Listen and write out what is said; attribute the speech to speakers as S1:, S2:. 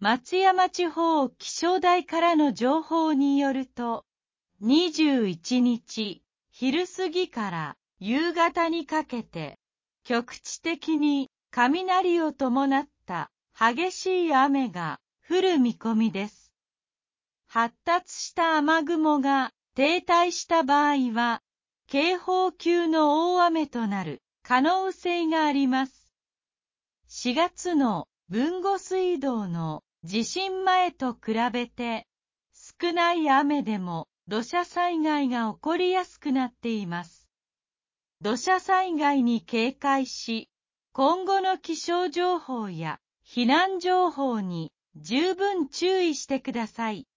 S1: 松山地方気象台からの情報によると、21日昼過ぎから夕方にかけて、局地的に雷を伴った激しい雨が降る見込みです。発達した雨雲が停滞した場合は、警報級の大雨となる可能性があります。4月の豊後水道の地震前と比べて、少ない雨でも土砂災害が起こりやすくなっています。土砂災害に警戒し、今後の気象情報や避難情報に十分注意してください。